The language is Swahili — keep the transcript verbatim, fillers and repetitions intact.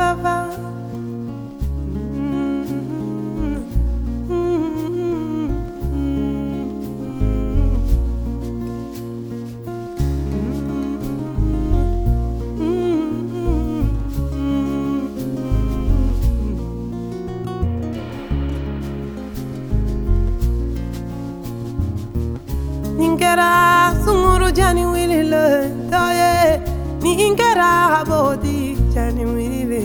papa. Ninkera sunguru jani wili le taye, ninkera bodi jani wili le.